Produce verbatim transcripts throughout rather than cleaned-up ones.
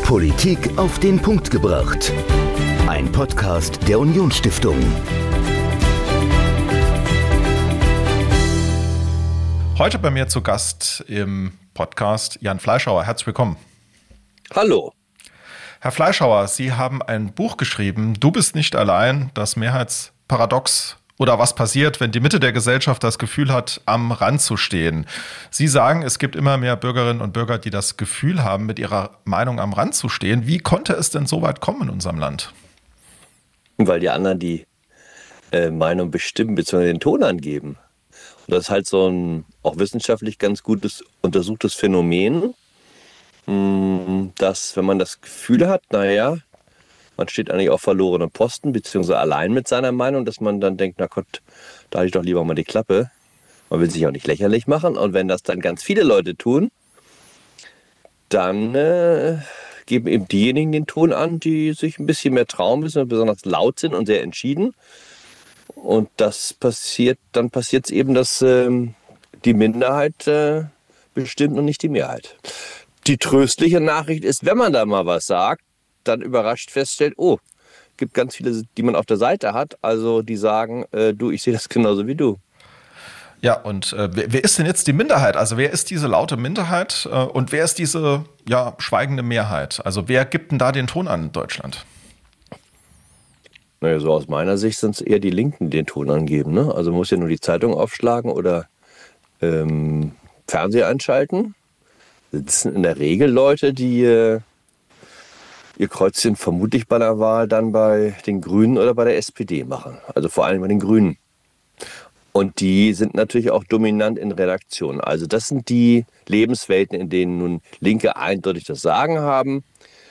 Politik auf den Punkt gebracht. Ein Podcast der Unionsstiftung. Heute bei mir zu Gast im Podcast Jan Fleischhauer. Herzlich willkommen. Hallo. Herr Fleischhauer, Sie haben ein Buch geschrieben, Du bist nicht allein, das Mehrheitsparadox oder was passiert, wenn die Mitte der Gesellschaft das Gefühl hat, am Rand zu stehen. Sie sagen, es gibt immer mehr Bürgerinnen und Bürger, die das Gefühl haben, mit ihrer Meinung am Rand zu stehen. Wie konnte es denn so weit kommen in unserem Land? Weil die anderen die äh, Meinung bestimmen bzw. den Ton angeben. Und das ist halt so ein auch wissenschaftlich ganz gutes untersuchtes Phänomen, mh, dass wenn man das Gefühl hat, naja, man steht eigentlich auf verlorenen Posten, beziehungsweise allein mit seiner Meinung, dass man dann denkt, na Gott, da halte ich doch lieber mal die Klappe. Man will sich auch nicht lächerlich machen. Und wenn das dann ganz viele Leute tun, dann äh, geben eben diejenigen den Ton an, die sich ein bisschen mehr trauen müssen, besonders laut sind und sehr entschieden. Und das passiert, dann passiert es eben, dass ähm, die Minderheit äh, bestimmt und nicht die Mehrheit. Die tröstliche Nachricht ist, wenn man da mal was sagt, dann überrascht feststellt, oh, es gibt ganz viele, die man auf der Seite hat, also die sagen, äh, du, ich sehe das genauso wie du. Ja, und äh, wer, wer ist denn jetzt die Minderheit? Also wer ist diese laute Minderheit äh, und wer ist diese ja, schweigende Mehrheit? Also wer gibt denn da den Ton an in Deutschland? Naja, so aus meiner Sicht sind es eher die Linken, die den Ton angeben. Ne? Also man muss ja nur die Zeitung aufschlagen oder ähm, Fernseher einschalten. Das sind in der Regel Leute, die äh, ihr Kreuzchen vermutlich bei der Wahl dann bei den Grünen oder bei der S P D machen. Also vor allem bei den Grünen. Und die sind natürlich auch dominant in Redaktionen. Also das sind die Lebenswelten, in denen nun Linke eindeutig das Sagen haben.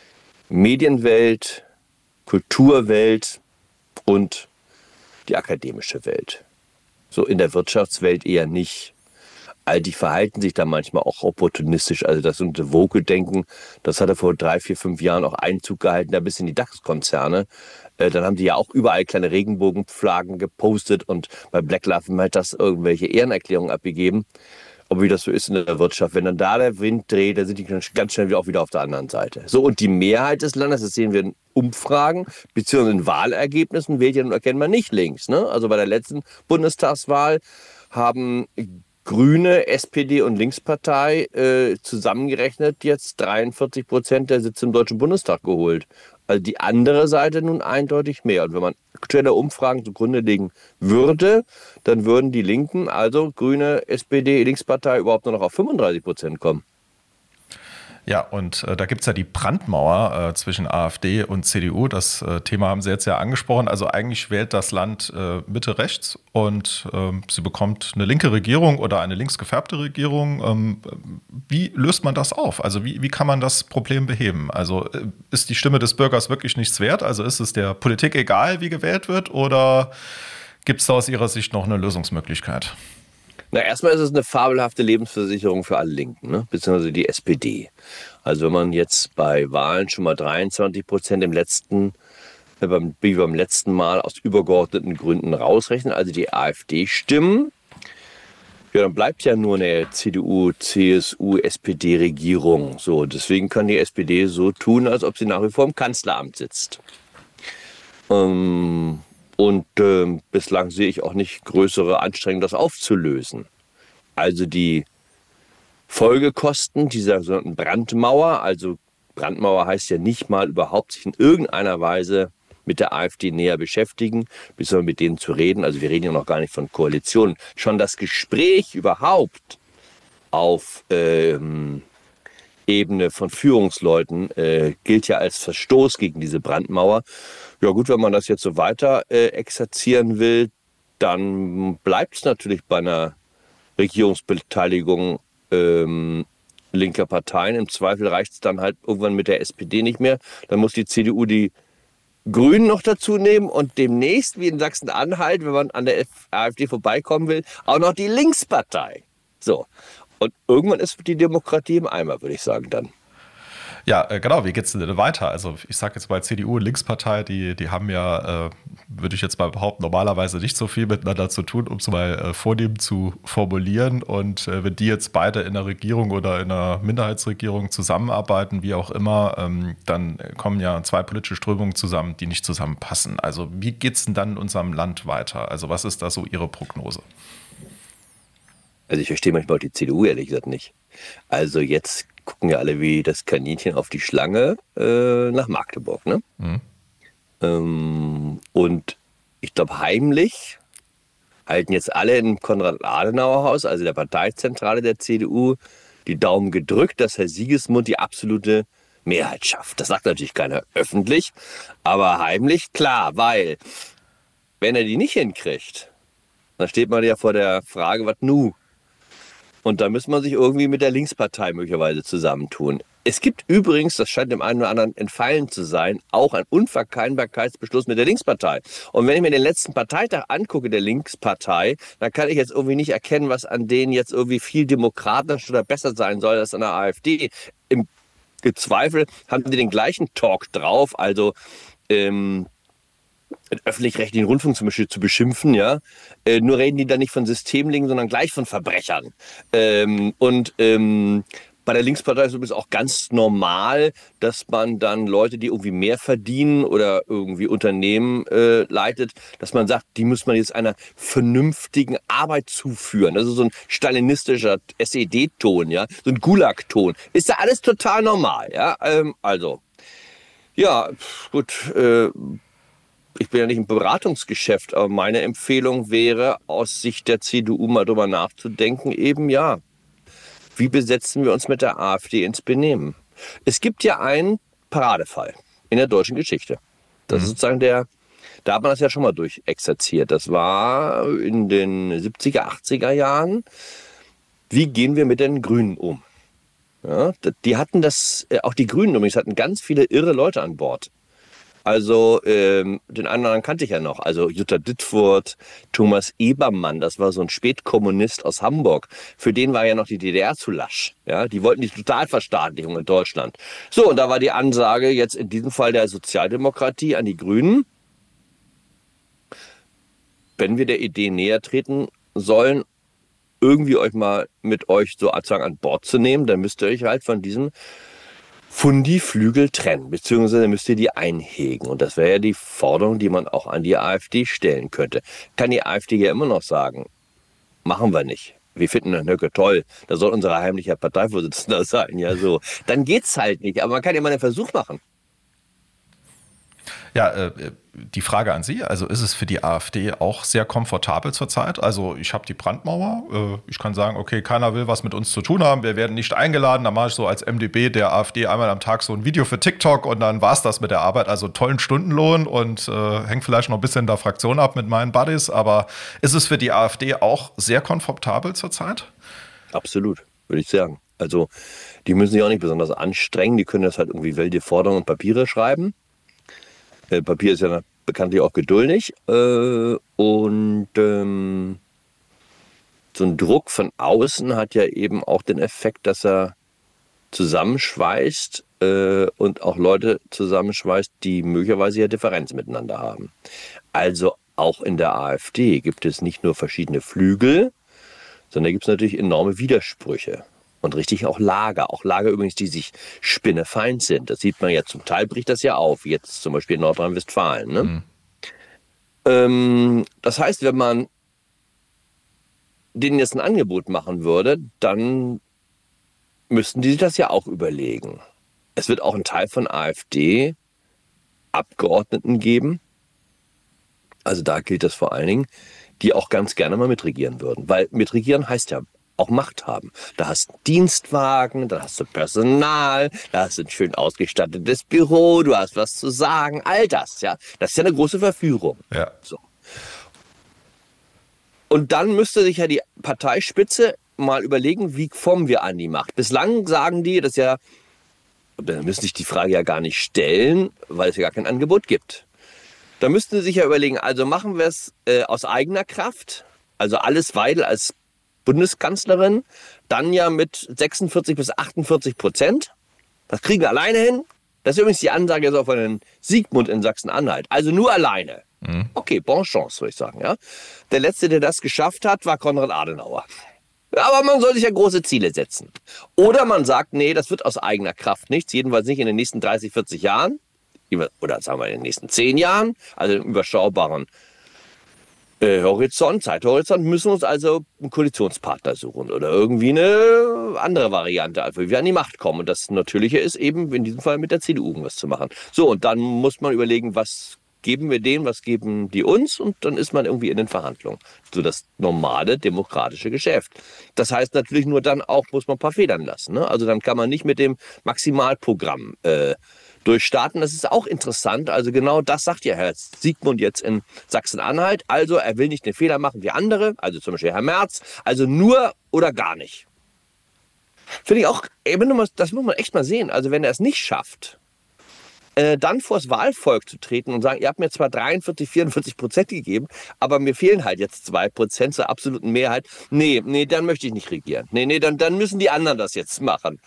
Medienwelt, Kulturwelt und die akademische Welt. So in der Wirtschaftswelt eher nicht. All die verhalten sich da manchmal auch opportunistisch. Also das unter Woke-Denken, das hatte vor drei, vier, fünf Jahren auch Einzug gehalten, da bis in die DAX-Konzerne. Äh, dann haben die ja auch überall kleine Regenbogenflaggen gepostet und bei Black Lives Matter irgendwelche Ehrenerklärungen abgegeben. Aber wie das so ist in der Wirtschaft, wenn dann da der Wind dreht, dann sind die ganz schnell wieder auch wieder auf der anderen Seite. So, und die Mehrheit des Landes, das sehen wir in Umfragen, beziehungsweise in Wahlergebnissen, wählt ja nun erkennbar nicht links. Ne? Also bei der letzten Bundestagswahl haben Grüne, S P D und Linkspartei äh, zusammengerechnet jetzt dreiundvierzig Prozent der Sitze im Deutschen Bundestag geholt. Also die andere Seite nun eindeutig mehr. Und wenn man aktuelle Umfragen zugrunde legen würde, dann würden die Linken, also Grüne, S P D, Linkspartei, überhaupt nur noch auf fünfunddreißig Prozent kommen. Ja, und äh, da gibt es ja die Brandmauer äh, zwischen AfD und C D U. Das äh, Thema haben Sie jetzt ja angesprochen. Also eigentlich wählt das Land äh, Mitte rechts und äh, sie bekommt eine linke Regierung oder eine links gefärbte Regierung. Ähm, wie löst man das auf? Also wie, wie kann man das Problem beheben? Also äh, ist die Stimme des Bürgers wirklich nichts wert? Also ist es der Politik egal, wie gewählt wird? Oder gibt es da aus Ihrer Sicht noch eine Lösungsmöglichkeit? Na, erstmal ist es eine fabelhafte Lebensversicherung für alle Linken, ne? Beziehungsweise die S P D. Also wenn man jetzt bei Wahlen schon mal dreiundzwanzig Prozent im letzten, äh, beim, wie beim letzten Mal aus übergeordneten Gründen rausrechnet, also die AfD-Stimmen, ja, dann bleibt ja nur eine C D U, C S U, S P D-Regierung. So, deswegen kann die S P D so tun, als ob sie nach wie vor im Kanzleramt sitzt. Ähm, Und äh, bislang sehe ich auch nicht größere Anstrengungen, das aufzulösen. Also die Folgekosten dieser sogenannten Brandmauer, also Brandmauer heißt ja nicht mal überhaupt sich in irgendeiner Weise mit der AfD näher beschäftigen, beziehungsweise mit denen zu reden. Also wir reden ja noch gar nicht von Koalitionen. Schon das Gespräch überhaupt auf ähm, Ebene von Führungsleuten äh, gilt ja als Verstoß gegen diese Brandmauer. Ja gut, wenn man das jetzt so weiter äh, exerzieren will, dann bleibt es natürlich bei einer Regierungsbeteiligung ähm, linker Parteien. Im Zweifel reicht es dann halt irgendwann mit der S P D nicht mehr. Dann muss die C D U die Grünen noch dazu nehmen und demnächst, wie in Sachsen-Anhalt, wenn man an der AfD vorbeikommen will, auch noch die Linkspartei. So. Und irgendwann ist die Demokratie im Eimer, würde ich sagen dann. Ja, äh, genau, wie geht's denn weiter? Also ich sage jetzt mal C D U und Linkspartei, die, die haben ja, äh, würde ich jetzt mal behaupten, normalerweise nicht so viel miteinander zu tun, um es mal äh, vornehm zu formulieren. Und äh, wenn die jetzt beide in der Regierung oder in einer Minderheitsregierung zusammenarbeiten, wie auch immer, ähm, dann kommen ja zwei politische Strömungen zusammen, die nicht zusammenpassen. Also wie geht's denn dann in unserem Land weiter? Also was ist da so Ihre Prognose? Also ich verstehe manchmal auch die C D U ehrlich gesagt nicht. Also jetzt gucken ja alle wie das Kaninchen auf die Schlange äh, nach Magdeburg, ne? Mhm. Ähm, und ich glaube, heimlich halten jetzt alle im Konrad-Adenauer-Haus, also der Parteizentrale der C D U, die Daumen gedrückt, dass Herr Sigismund die absolute Mehrheit schafft. Das sagt natürlich keiner öffentlich, aber heimlich klar, weil wenn er die nicht hinkriegt, dann steht man ja vor der Frage, was nu? Und da muss man sich irgendwie mit der Linkspartei möglicherweise zusammentun. Es gibt übrigens, das scheint dem einen oder anderen entfallen zu sein, auch einen Unverkeinnbarkeitsbeschluss mit der Linkspartei. Und wenn ich mir den letzten Parteitag angucke, der Linkspartei, dann kann ich jetzt irgendwie nicht erkennen, was an denen jetzt irgendwie viel demokratischer oder besser sein soll als an der AfD. Im Zweifel haben die den gleichen Talk drauf, also ähm, den öffentlich-rechtlichen Rundfunk zum Beispiel zu beschimpfen, ja. Äh, nur reden die da nicht von Systemlingen, sondern gleich von Verbrechern. Ähm, und ähm, bei der Linkspartei ist es auch ganz normal, dass man dann Leute, die irgendwie mehr verdienen oder irgendwie Unternehmen äh, leitet, dass man sagt, die muss man jetzt einer vernünftigen Arbeit zuführen. Das ist so ein stalinistischer S E D-Ton, ja, so ein Gulag-Ton. Ist da alles total normal, ja. Ähm, also, ja, gut, äh, ich bin ja nicht im Beratungsgeschäft, aber meine Empfehlung wäre, aus Sicht der C D U mal drüber nachzudenken, eben ja, wie besetzen wir uns mit der AfD ins Benehmen? Es gibt ja einen Paradefall in der deutschen Geschichte. Das ist sozusagen der, da hat man das ja schon mal durchexerziert. Das war in den siebziger, achtziger Jahren. Wie gehen wir mit den Grünen um? Ja, die hatten das, auch die Grünen übrigens hatten ganz viele irre Leute an Bord. Also ähm, den anderen kannte ich ja noch. Also Jutta Dittfurt, Thomas Ebermann, das war so ein Spätkommunist aus Hamburg. Für den war ja noch die D D R zu lasch. Ja, die wollten die Totalverstaatlichung in Deutschland. So, und da war die Ansage jetzt in diesem Fall der Sozialdemokratie an die Grünen, wenn wir der Idee näher treten sollen, irgendwie euch mal mit euch so sozusagen an Bord zu nehmen, dann müsst ihr euch halt von diesen Fundiflügel trennen, beziehungsweise müsst ihr die einhegen. Und das wäre ja die Forderung, die man auch an die AfD stellen könnte. Kann die AfD ja immer noch sagen, machen wir nicht. Wir finden Herrn Höcke toll, da soll unser heimlicher Parteivorsitzender sein, ja so. Dann geht's halt nicht, aber man kann ja mal einen Versuch machen. Ja, äh, die Frage an Sie, also ist es für die AfD auch sehr komfortabel zurzeit? Also ich habe die Brandmauer, äh, ich kann sagen, okay, keiner will was mit uns zu tun haben, wir werden nicht eingeladen, dann mache ich so als M D B der AfD einmal am Tag so ein Video für TikTok und dann war's das mit der Arbeit, also tollen Stundenlohn und äh, hängt vielleicht noch ein bisschen der Fraktion ab mit meinen Buddies, aber ist es für die AfD auch sehr komfortabel zurzeit? Absolut, würde ich sagen. Also die müssen sich auch nicht besonders anstrengen, die können das halt irgendwie welche Forderungen und Papiere schreiben. Äh, Papier ist ja bekanntlich auch geduldig äh, und ähm, so ein Druck von außen hat ja eben auch den Effekt, dass er zusammenschweißt äh, und auch Leute zusammenschweißt, die möglicherweise ja Differenzen miteinander haben. Also auch in der AfD gibt es nicht nur verschiedene Flügel, sondern gibt es natürlich enorme Widersprüche. Und richtig auch Lager, auch Lager übrigens, die sich spinnefeind sind. Das sieht man ja, zum Teil bricht das ja auf, jetzt zum Beispiel in Nordrhein-Westfalen. Ne? Mhm. Ähm, das heißt, wenn man denen jetzt ein Angebot machen würde, dann müssten die sich das ja auch überlegen. Es wird auch einen Teil von AfD-Abgeordneten geben, also da gilt das vor allen Dingen, die auch ganz gerne mal mitregieren würden. Weil mitregieren heißt ja auch Macht haben. Da hast du einen Dienstwagen, da hast du Personal, da hast du ein schön ausgestattetes Büro, du hast was zu sagen, all das, ja. Das ist ja eine große Verführung. Ja. So. Und dann müsste sich ja die Parteispitze mal überlegen, wie kommen wir an die Macht. Bislang sagen die, das ja, da müssen sich die Frage ja gar nicht stellen, weil es ja gar kein Angebot gibt. Da müssten sie sich ja überlegen, also machen wir es äh, aus eigener Kraft, also Alice Weidel als Bundeskanzlerin, dann ja mit sechsundvierzig bis achtundvierzig Prozent. Das kriegen wir alleine hin. Das ist übrigens die Ansage jetzt auch von Herrn Sigmund in Sachsen-Anhalt. Also nur alleine. Mhm. Okay, bonne chance, würde ich sagen. Ja? Der Letzte, der das geschafft hat, war Konrad Adenauer. Aber man soll sich ja große Ziele setzen. Oder man sagt, nee, das wird aus eigener Kraft nichts. Jedenfalls nicht in den nächsten dreißig, vierzig Jahren. Oder sagen wir in den nächsten zehn Jahren. Also im überschaubaren Äh, Horizont, Zeithorizont, müssen wir uns also einen Koalitionspartner suchen oder irgendwie eine andere Variante, also wie wir an die Macht kommen. Und das Natürliche ist eben in diesem Fall mit der C D U irgendwas zu machen. So, und dann muss man überlegen, was geben wir denen, was geben die uns, und dann ist man irgendwie in den Verhandlungen. So das normale demokratische Geschäft. Das heißt natürlich nur dann auch, muss man ein paar Federn lassen. Ne? Also dann kann man nicht mit dem Maximalprogramm äh, durchstarten. Das ist auch interessant. Also genau das sagt ja Herr Sigmund jetzt in Sachsen-Anhalt. Also er will nicht den Fehler machen wie andere, also zum Beispiel Herr Merz. Also nur oder gar nicht. Finde ich auch, das muss man echt mal sehen. Also wenn er es nicht schafft, äh, dann vors Wahlvolk zu treten und sagen, ihr habt mir zwar dreiundvierzig, vierundvierzig Prozent gegeben, aber mir fehlen halt jetzt zwei Prozent zur absoluten Mehrheit. Nee, nee, dann möchte ich nicht regieren. Nee, nee, dann, dann müssen die anderen das jetzt machen.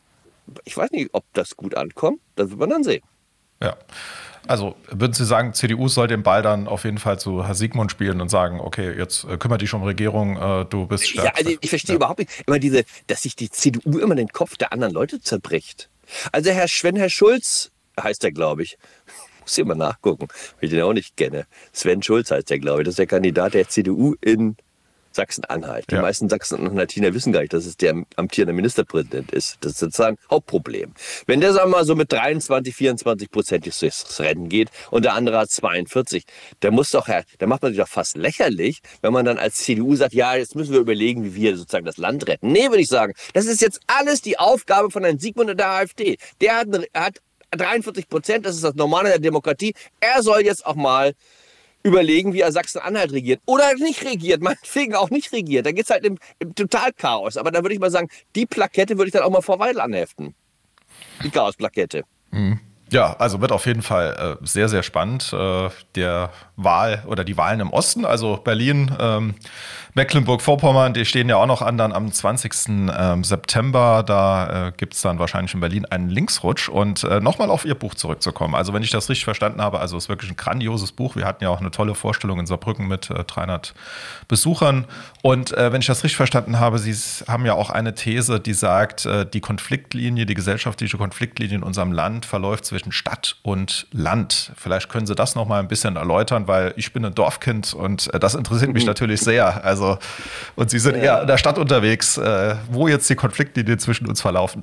Ich weiß nicht, ob das gut ankommt. Das wird man dann sehen. Ja. Also würden Sie sagen, C D U soll den Ball dann auf jeden Fall zu Herr Sigmund spielen und sagen, okay, jetzt äh, kümmere dich um Regierung, äh, du bist stärker. Ja, also ich verstehe ja. überhaupt nicht immer diese, dass sich die C D U immer den Kopf der anderen Leute zerbricht. Also Herr, wenn Herr Schulz, heißt er, glaube ich, muss ich mal nachgucken, weil ich den auch nicht kenne. Sven Schulz heißt der, glaube ich, das ist der Kandidat der C D U in Sachsen-Anhalt. Die ja. meisten Sachsen-Anhaltiner wissen gar nicht, dass es der amtierende Ministerpräsident ist. Das ist sozusagen Hauptproblem. Wenn der, sagen wir mal, so mit dreiundzwanzig, vierundzwanzig Prozent durchs Rennen geht und der andere hat zweiundvierzig, der muss doch, da macht man sich doch fast lächerlich, wenn man dann als C D U sagt, ja, jetzt müssen wir überlegen, wie wir sozusagen das Land retten. Nee, würde ich sagen, das ist jetzt alles die Aufgabe von Herrn Sigmund und der AfD. Der hat, hat dreiundvierzig Prozent, das ist das Normale der Demokratie. Er soll jetzt auch mal überlegen, wie er Sachsen-Anhalt regiert. Oder nicht regiert, meinetwegen auch nicht regiert. Da geht es halt im, im Totalchaos. Aber da würde ich mal sagen, die Plakette würde ich dann auch mal vor Weidel anheften. Die Chaos-Plakette. Mhm. Ja, also wird auf jeden Fall äh, sehr, sehr spannend. Äh, der Wahl oder die Wahlen im Osten, also Berlin, ähm, Mecklenburg-Vorpommern, die stehen ja auch noch an dann am zwanzigsten September. Da äh, gibt es dann wahrscheinlich in Berlin einen Linksrutsch. Und äh, nochmal auf Ihr Buch zurückzukommen. Also wenn ich das richtig verstanden habe, also es ist wirklich ein grandioses Buch. Wir hatten ja auch eine tolle Vorstellung in Saarbrücken mit äh, dreihundert Besuchern. Und äh, wenn ich das richtig verstanden habe, Sie haben ja auch eine These, die sagt, äh, die Konfliktlinie, die gesellschaftliche Konfliktlinie in unserem Land verläuft zwischen Stadt und Land. Vielleicht können Sie das nochmal ein bisschen erläutern, weil ich bin ein Dorfkind und äh, das interessiert mich natürlich sehr. Also und Sie sind ja. eher in der Stadt unterwegs, äh, wo jetzt die Konfliktlinien zwischen uns verlaufen.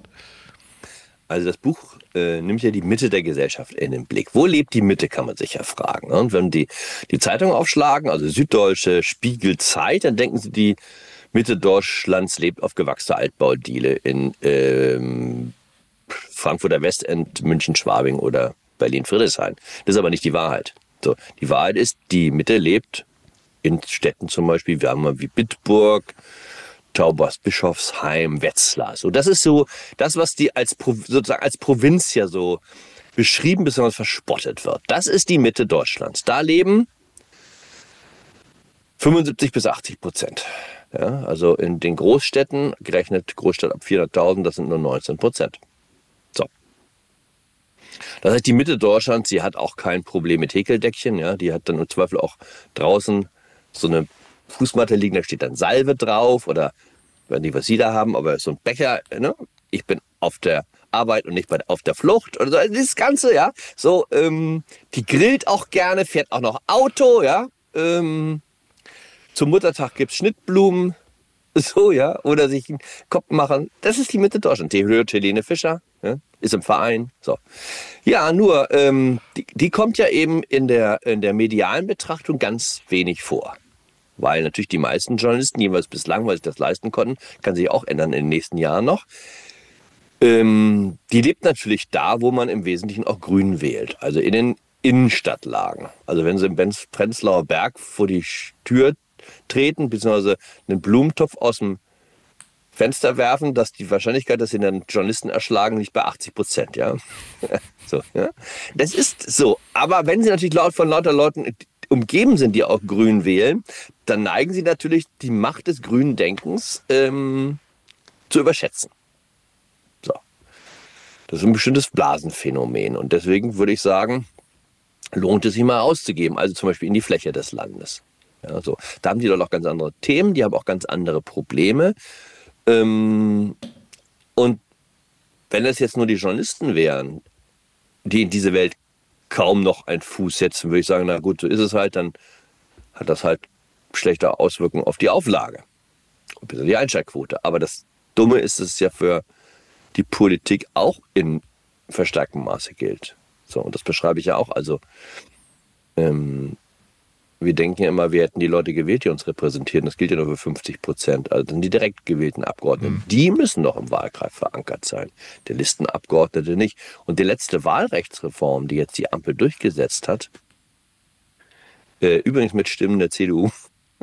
Also das Buch äh, nimmt ja die Mitte der Gesellschaft in den Blick. Wo lebt die Mitte, kann man sich ja fragen. Ne? Und wenn die die Zeitung aufschlagen, also Süddeutsche, Spiegel, Zeit, dann denken Sie, die Mitte Deutschlands lebt auf gewachsener Altbaudiele in ähm, Frankfurter Westend, München, Schwabing oder Berlin-Friedrichshain. Das ist aber nicht die Wahrheit. So, die Wahrheit ist, die Mitte lebt in Städten zum Beispiel, wir haben mal wie Bitburg, Taubers-Bischofsheim, Wetzlar. So, das ist so das, was die als sozusagen als Provinz ja so beschrieben bzw. verspottet wird. Das ist die Mitte Deutschlands. Da leben fünfundsiebzig bis achtzig Prozent. Ja, also in den Großstädten, gerechnet Großstadt ab vierhunderttausend, das sind nur neunzehn Prozent. So. Das heißt, die Mitte Deutschlands, sie hat auch kein Problem mit Häkeldeckchen. Ja, die hat dann im Zweifel auch draußen so eine Fußmatte liegen, da steht dann Salve drauf oder ich weiß nicht, was Sie da haben, aber so ein Becher, ne? Ich bin auf der Arbeit und nicht bei, auf der Flucht oder so. Also das Ganze, ja. So, ähm, die grillt auch gerne, fährt auch noch Auto, ja. Ähm, zum Muttertag gibt es Schnittblumen, so, ja. Oder sich einen Kopf machen. Das ist die Mitte Deutschlands. Die hört Helene Fischer, ja? Ist im Verein, so. Ja, nur, ähm, die, die kommt ja eben in der, in der medialen Betrachtung ganz wenig vor. Weil natürlich die meisten Journalisten, jeweils bislang, weil sie das leisten konnten, kann sich auch ändern in den nächsten Jahren noch, ähm, die lebt natürlich da, wo man im Wesentlichen auch Grün wählt. Also in den Innenstadtlagen. Also wenn sie im Prenzlauer Berg vor die Tür treten, beziehungsweise einen Blumentopf aus dem Fenster werfen, dass die Wahrscheinlichkeit, dass sie dann Journalisten erschlagen, liegt bei achtzig Prozent. Ja? So, ja? Das ist so. Aber wenn sie natürlich laut von lauter Leuten umgeben sind, die auch grün wählen, dann neigen sie natürlich, die Macht des grünen Denkens ähm, zu überschätzen. So. Das ist ein bestimmtes Blasenphänomen. Und deswegen würde ich sagen, lohnt es sich mal auszugeben. Also zum Beispiel in die Fläche des Landes. Ja, so. Da haben die doch auch ganz andere Themen, die haben auch ganz andere Probleme. Ähm, und wenn es jetzt nur die Journalisten wären, die in diese Welt kaum noch einen Fuß setzen, würde ich sagen, na gut, so ist es halt, dann hat das halt schlechte Auswirkungen auf die Auflage und die Einschaltquote. Aber das Dumme ist, dass es ja für die Politik auch in verstärktem Maße gilt. So, und das beschreibe ich ja auch. Also ähm, wir denken ja immer, wir hätten die Leute gewählt, die uns repräsentieren. Das gilt ja nur für fünfzig Prozent. Also die direkt gewählten Abgeordneten, mhm. die müssen doch im Wahlkreis verankert sein. Der Listenabgeordnete nicht. Und die letzte Wahlrechtsreform, die jetzt die Ampel durchgesetzt hat, äh, übrigens mit Stimmen der C D U,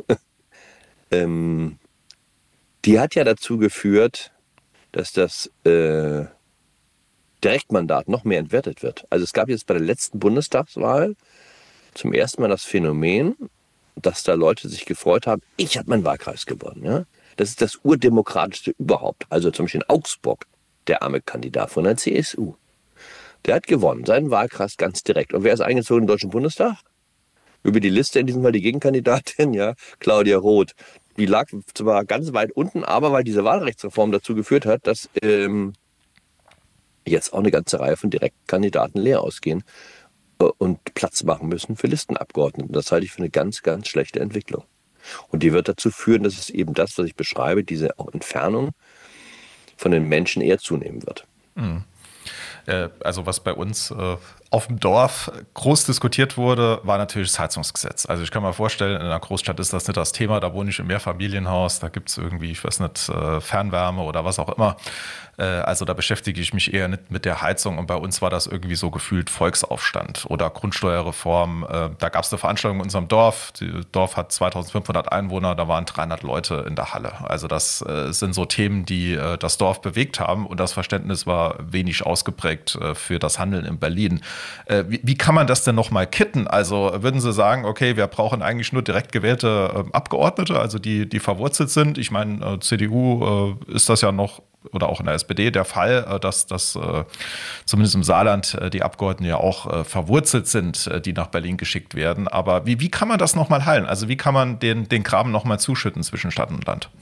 ähm, die hat ja dazu geführt, dass das äh, Direktmandat noch mehr entwertet wird. Also es gab jetzt bei der letzten Bundestagswahl zum ersten Mal das Phänomen, dass da Leute sich gefreut haben, ich habe meinen Wahlkreis gewonnen. Ja? Das ist das urdemokratischste überhaupt. Also zum Beispiel in Augsburg, der arme Kandidat von der C S U. Der hat gewonnen, seinen Wahlkreis ganz direkt. Und wer ist eingezogen im Deutschen Bundestag? Über die Liste in diesem Fall die Gegenkandidatin, ja, Claudia Roth. Die lag zwar ganz weit unten, aber weil diese Wahlrechtsreform dazu geführt hat, dass ähm, jetzt auch eine ganze Reihe von Direktkandidaten leer ausgehen und Platz machen müssen für Listenabgeordneten. Das halte ich für eine ganz, ganz schlechte Entwicklung. Und die wird dazu führen, dass es eben das, was ich beschreibe, diese auch Entfernung von den Menschen eher zunehmen wird. Mhm. Also was bei uns äh, auf dem Dorf groß diskutiert wurde, war natürlich das Heizungsgesetz. Also ich kann mir vorstellen, in einer Großstadt ist das nicht das Thema, da wohne ich im Mehrfamilienhaus, da gibt es irgendwie, ich weiß nicht, äh, Fernwärme oder was auch immer. Äh, also da beschäftige ich mich eher nicht mit der Heizung und bei uns war das irgendwie so gefühlt Volksaufstand oder Grundsteuerreform. Äh, da gab es eine Veranstaltung in unserem Dorf, das Dorf hat zweitausendfünfhundert Einwohner, da waren dreihundert Leute in der Halle. Also das äh, sind so Themen, die äh, das Dorf bewegt haben und das Verständnis war wenig ausgeprägt äh, für das Handeln in Berlin. Wie, wie kann man das denn nochmal kitten? Also würden Sie sagen, okay, wir brauchen eigentlich nur direkt gewählte äh, Abgeordnete, also die, die verwurzelt sind? Ich meine, äh, C D U äh, ist das ja noch, oder auch in der S P D der Fall, äh, dass, dass äh, zumindest im Saarland äh, die Abgeordneten ja auch äh, verwurzelt sind, äh, die nach Berlin geschickt werden. Aber wie, wie kann man das nochmal heilen? Also wie kann man den, den Graben nochmal zuschütten zwischen Stadt und Land?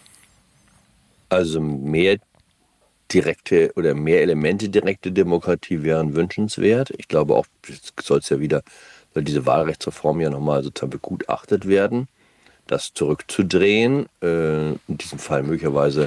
Also mehr direkte oder mehr Elemente direkte Demokratie wären wünschenswert. Ich glaube auch, soll es ja wieder, soll diese Wahlrechtsreform ja nochmal sozusagen begutachtet werden, das zurückzudrehen. Äh, in diesem Fall möglicherweise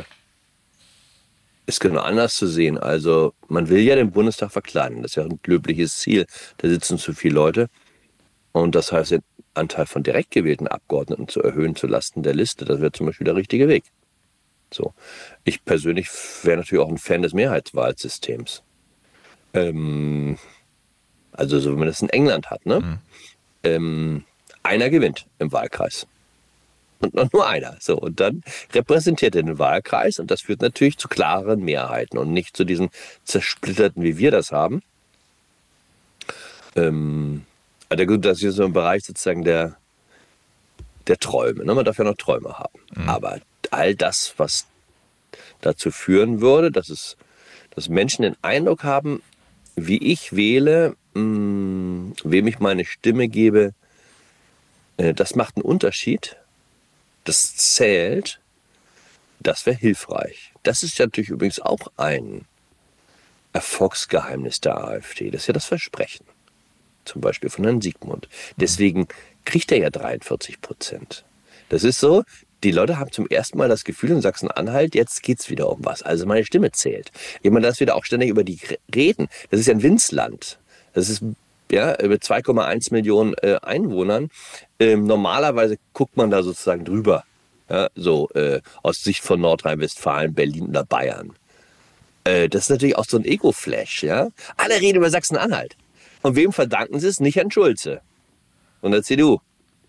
ist genau anders zu sehen. Also man will ja den Bundestag verkleinern. Das ist ja ein löbliches Ziel. Da sitzen zu viele Leute. Und das heißt, den Anteil von direkt gewählten Abgeordneten zu erhöhen zulasten der Liste, das wäre zum Beispiel der richtige Weg. So. Ich persönlich wäre natürlich auch ein Fan des Mehrheitswahlsystems. Ähm, also so wie man das in England hat. Ne? Mhm. Ähm, einer gewinnt im Wahlkreis. Und noch nur einer. So, und dann repräsentiert er den Wahlkreis und das führt natürlich zu klareren Mehrheiten und nicht zu diesen zersplitterten, wie wir das haben. Ähm, also gut, das ist so ein Bereich sozusagen der, der Träume. Ne? Man darf ja noch Träume haben. Mhm. Aber all das, was dazu führen würde, dass es, dass Menschen den Eindruck haben, wie ich wähle, mh, wem ich meine Stimme gebe, äh, das macht einen Unterschied, das zählt, das wäre hilfreich. Das ist ja natürlich übrigens auch ein Erfolgsgeheimnis der AfD. Das ist ja das Versprechen, zum Beispiel von Herrn Siegmund. Deswegen kriegt er ja dreiundvierzig Prozent. Das ist so, die Leute haben zum ersten Mal das Gefühl in Sachsen-Anhalt, jetzt geht es wieder um was. Also meine Stimme zählt. Jemand das wieder auch ständig über die reden. Das ist ja ein Winzland. Das ist ja über zwei Komma eins Millionen äh, Einwohnern. Ähm, normalerweise guckt man da sozusagen drüber. Ja, so äh, aus Sicht von Nordrhein-Westfalen, Berlin oder Bayern. Äh, das ist natürlich auch so ein Ego-Flash. Ja? Alle reden über Sachsen-Anhalt. Und wem verdanken sie es? Nicht Herrn Schulze und der C D U.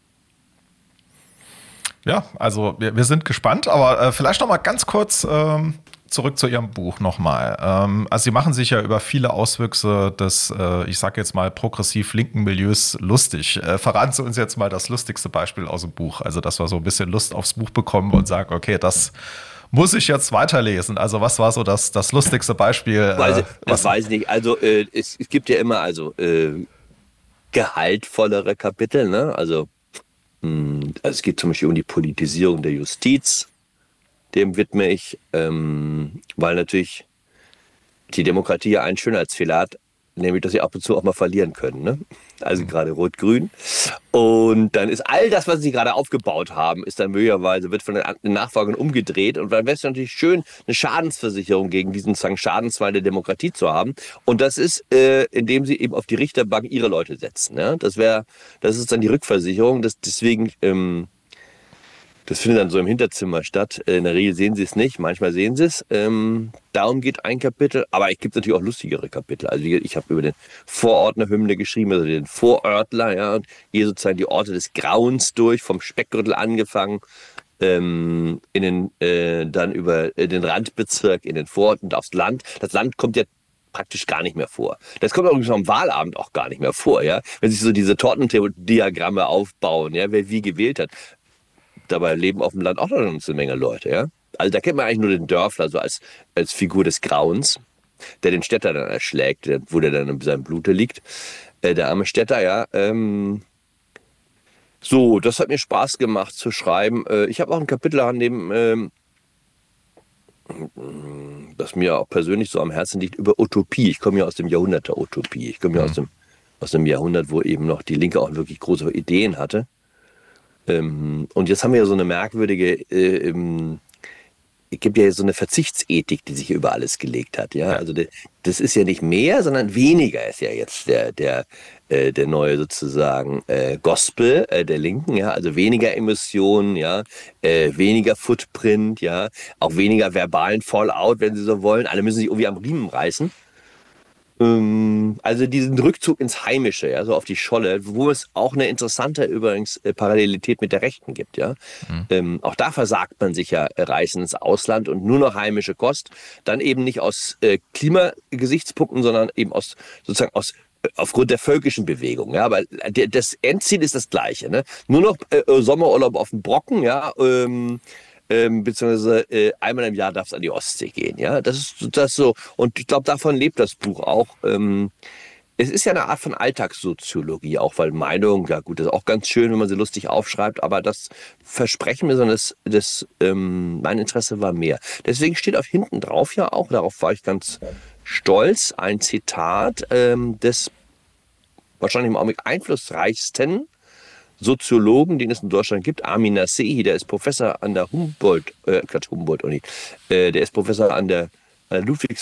Ja, also wir, wir sind gespannt, aber äh, vielleicht noch mal ganz kurz ähm, zurück zu Ihrem Buch nochmal. Ähm, also Sie machen sich ja über viele Auswüchse des, äh, ich sage jetzt mal, progressiv linken Milieus lustig. Äh, verraten Sie uns jetzt mal das lustigste Beispiel aus dem Buch, also dass wir so ein bisschen Lust aufs Buch bekommen und sagen, okay, das muss ich jetzt weiterlesen? Also was war so das, das lustigste Beispiel? Weiß, äh, das weiß ich nicht. Also äh, es, es gibt ja immer also äh, gehaltvollere Kapitel. Ne? Also, mh, also es geht zum Beispiel um die Politisierung der Justiz. Dem widme ich, ähm, weil natürlich die Demokratie ja einen Schönheitsfehler hat, nämlich, dass sie ab und zu auch mal verlieren können. Ne? Also gerade Rot-Grün. Und dann ist all das, was sie gerade aufgebaut haben, ist dann möglicherweise, wird von den Nachfolgern umgedreht. Und dann wäre es natürlich schön, eine Schadensversicherung gegen diesen sozusagen Schadensfall der Demokratie zu haben. Und das ist, äh, indem sie eben auf die Richterbank ihre Leute setzen. Ne? Das wäre, das ist dann die Rückversicherung. Das, deswegen, ähm, das findet dann so im Hinterzimmer statt. In der Regel sehen sie es nicht, manchmal sehen sie es. Ähm, darum geht ein Kapitel, aber es gibt natürlich auch lustigere Kapitel. Also ich habe über den Vorordner-Hymne geschrieben, also den Vorörtler, ja, und hier sozusagen die Orte des Grauens durch, vom Speckgürtel angefangen, ähm, in den, äh, dann über den Randbezirk, in den Vororten und aufs Land. Das Land kommt ja praktisch gar nicht mehr vor. Das kommt übrigens am Wahlabend auch gar nicht mehr vor, ja. Wenn sich so diese Tortendiagramme aufbauen, ja, wer wie gewählt hat. Dabei leben auf dem Land auch noch eine Menge Leute, ja. Also da kennt man eigentlich nur den Dörfler so als, als Figur des Grauens, der den Städter dann erschlägt, wo der dann in seinem Blute liegt. Äh, der arme Städter, ja. Ähm so, das hat mir Spaß gemacht zu schreiben. Äh, ich habe auch ein Kapitel an dem, ähm das mir auch persönlich so am Herzen liegt, über Utopie. Ich komme ja aus dem Jahrhundert der Utopie. Ich komme ja mhm. aus dem, aus dem Jahrhundert, wo eben noch die Linke auch wirklich große Ideen hatte. Ähm, und jetzt haben wir ja so eine merkwürdige, äh, ähm, es gibt ja so eine Verzichtsethik, die sich über alles gelegt hat. Ja, also de, das ist ja nicht mehr, sondern weniger ist ja jetzt der der äh, der neue sozusagen äh, Gospel äh, der Linken. Ja, also weniger Emissionen, ja, äh, weniger Footprint, ja, auch weniger verbalen Fallout, wenn Sie so wollen. Alle müssen sich irgendwie am Riemen reißen. Also diesen Rückzug ins Heimische, ja, so auf die Scholle, wo es auch eine interessante übrigens äh, Parallelität mit der Rechten gibt, ja. Mhm. Ähm, auch da versagt man sich ja äh, Reisen ins Ausland und nur noch heimische Kost, dann eben nicht aus äh, Klimagesichtspunkten, sondern eben aus sozusagen aus äh, aufgrund der völkischen Bewegung, ja. Aber der, das Endziel ist das gleiche, ne? Nur noch äh, Sommerurlaub auf dem Brocken, ja. Ähm, Ähm, beziehungsweise äh, einmal im Jahr darf es an die Ostsee gehen, ja, das ist das so, und ich glaube, davon lebt das Buch auch. Ähm, es ist ja eine Art von Alltagssoziologie, auch weil Meinung, ja gut, das ist auch ganz schön, wenn man sie lustig aufschreibt, aber das Versprechen mir, sondern das, das ähm, mein Interesse war mehr. Deswegen steht auf hinten drauf ja auch, darauf war ich ganz stolz, ein Zitat ähm, des wahrscheinlich im Augenblick einflussreichsten Soziologen, den es in Deutschland gibt, Amin Nasehi, der ist Professor an der Humboldt, äh, Humboldt-Uni, äh, der ist Professor an der, an der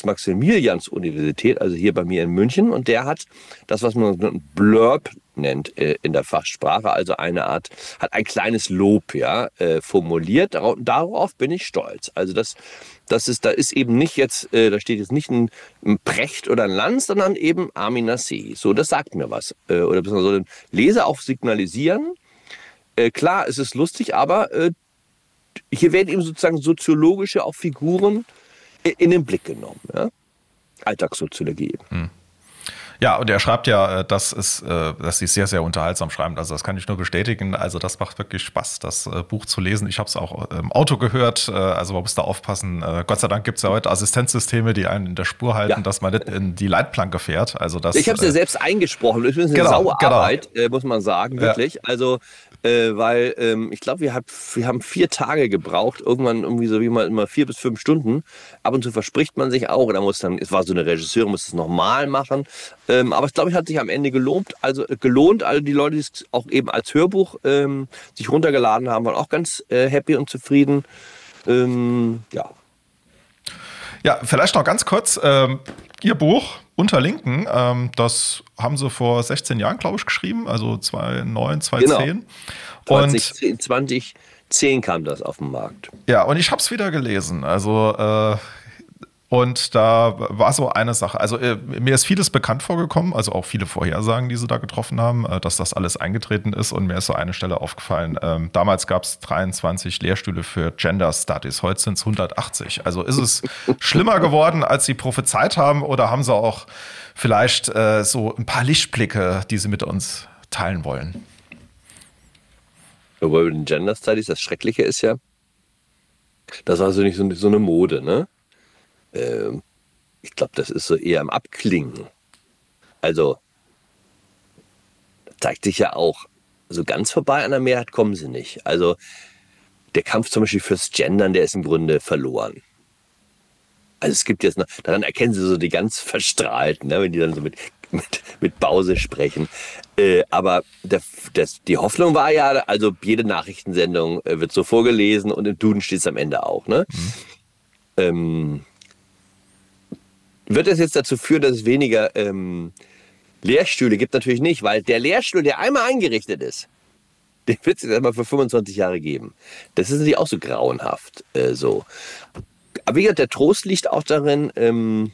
Ludwigs-Maximilians-Universität, also hier bei mir in München, und der hat das, was man einen Blurb nennt äh, in der Fachsprache, also eine Art, hat ein kleines Lob, ja, äh, formuliert. Darauf, darauf bin ich stolz. Also das, das ist, da ist eben nicht jetzt, äh, da steht jetzt nicht ein, ein Precht oder ein Lanz, sondern eben Amin Nasehi. So, das sagt mir was. Äh, oder beziehungsweise den Leser auch signalisieren. Äh, klar, es ist lustig, aber äh, hier werden eben sozusagen soziologische auch Figuren in, in den Blick genommen. Ja? Alltagssoziologie eben. Hm. Ja, und er schreibt ja, dass es, dass sie sehr, sehr unterhaltsam schreiben. Also das kann ich nur bestätigen. Also das macht wirklich Spaß, das Buch zu lesen. Ich habe es auch im Auto gehört. Also man muss da aufpassen. Gott sei Dank gibt es ja heute Assistenzsysteme, die einen in der Spur halten, ja, dass man nicht in die Leitplanke fährt. Also das, ich habe es ja selbst eingesprochen. Das ist eine genau, Sauarbeit, genau. muss man sagen, wirklich. Ja. Also äh, weil ähm, ich glaube, wir, hab, wir haben vier Tage gebraucht. Irgendwann irgendwie so wie mal immer vier bis fünf Stunden. Ab und zu verspricht man sich auch. Da muss dann, es war so eine Regisseurin, muss es nochmal machen. Ähm, aber ich glaube, es hat sich am Ende gelohnt. Also äh, gelohnt. Alle die Leute, die es auch eben als Hörbuch ähm, sich runtergeladen haben, waren auch ganz äh, happy und zufrieden. Ähm, ja. Ja, vielleicht noch ganz kurz. Ähm, Ihr Buch Unterlinken, ähm, das haben Sie vor sechzehn Jahren, glaube ich, geschrieben. Also zweitausendneun, zweitausendzehn. Genau. Und zwanzig zehn kam das auf den Markt. Ja, und ich habe es wieder gelesen. Also äh, Und da war so eine Sache, also äh, mir ist vieles bekannt vorgekommen, also auch viele Vorhersagen, die sie da getroffen haben, äh, dass das alles eingetreten ist, und mir ist so eine Stelle aufgefallen. Ähm, damals gab es dreiundzwanzig Lehrstühle für Gender Studies, heute sind es hundertachtzig. Also ist es schlimmer geworden, als sie prophezeit haben, oder haben sie auch vielleicht äh, so ein paar Lichtblicke, die sie mit uns teilen wollen? Aber bei den Gender Studies, das Schreckliche ist ja, Das war so nicht so, so eine Mode, ne? Ähm, ich glaube, das ist so eher im Abklingen. Also, zeigt sich ja auch, so ganz vorbei an der Mehrheit kommen sie nicht. Also, der Kampf zum Beispiel fürs Gendern, der ist im Grunde verloren. Also es gibt jetzt noch, daran erkennen sie so die ganz Verstrahlten, ne, wenn die dann so mit, mit, mit Bause sprechen. Äh, aber der, das, die Hoffnung war ja, also jede Nachrichtensendung äh, wird so vorgelesen und im Duden steht es am Ende auch. Ne? Mhm. Ähm, wird das jetzt dazu führen, dass es weniger ähm, Lehrstühle gibt? Natürlich nicht, weil der Lehrstuhl, der einmal eingerichtet ist, den wird es jetzt erstmal für fünfundzwanzig Jahre geben. Das ist natürlich auch so grauenhaft. Äh, so. Aber wie gesagt, der Trost liegt auch darin, ähm,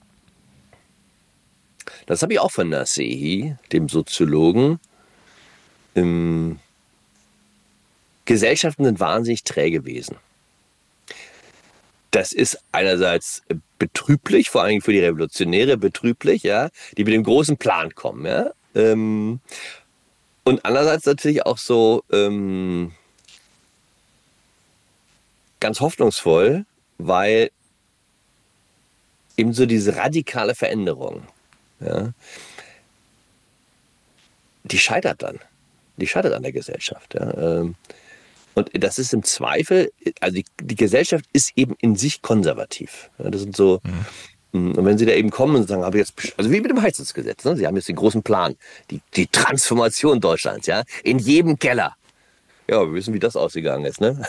das habe ich auch von Nasehi, dem Soziologen, ähm, Gesellschaften sind wahnsinnig träge Wesen. Das ist einerseits betrüblich, vor allem für die Revolutionäre betrüblich, ja, die mit dem großen Plan kommen. Ja, ähm, und andererseits natürlich auch so ähm, ganz hoffnungsvoll, weil eben so diese radikale Veränderung, ja, die scheitert dann. Die scheitert an der Gesellschaft. Ja. Und das ist im Zweifel, also die, die Gesellschaft ist eben in sich konservativ. Ja, das sind so, mhm. Und wenn Sie da eben kommen und sagen, habe ich jetzt, also wie mit dem Heizungsgesetz, ne? Sie haben jetzt den großen Plan, die, die Transformation Deutschlands, ja, in jedem Keller. Ja, wir wissen, wie das ausgegangen ist, ne?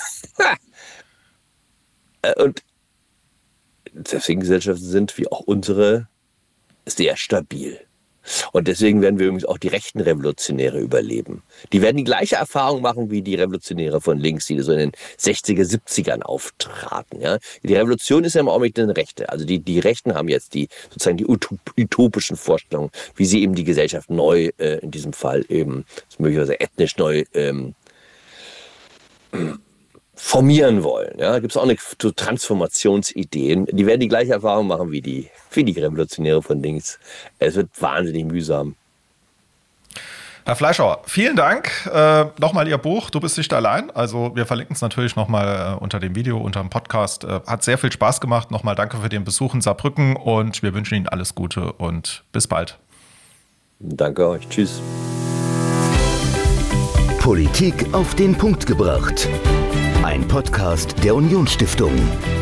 Und deswegen Gesellschaften sind, wie auch unsere, sehr stabil. Und deswegen werden wir übrigens auch die rechten Revolutionäre überleben. Die werden die gleiche Erfahrung machen wie die Revolutionäre von links, die so in den sechziger, siebzigern auftraten. Ja? Die Revolution ist ja im Augenblick eine Rechte. Also die, die Rechten haben jetzt die sozusagen die utopischen Vorstellungen, wie sie eben die Gesellschaft neu, äh, in diesem Fall eben möglicherweise ethnisch neu ähm, formieren wollen. Ja, da gibt es auch eine so Transformationsideen. Die werden die gleiche Erfahrung machen wie die, wie die Revolutionäre von links. Es wird wahnsinnig mühsam. Herr Fleischhauer, vielen Dank. Äh, nochmal Ihr Buch, Du bist nicht allein. Also wir verlinken es natürlich nochmal äh, unter dem Video, unter dem Podcast. Äh, hat sehr viel Spaß gemacht. Nochmal danke für den Besuch in Saarbrücken und wir wünschen Ihnen alles Gute und bis bald. Danke euch. Tschüss. Politik auf den Punkt gebracht. Ein Podcast der Unionsstiftung.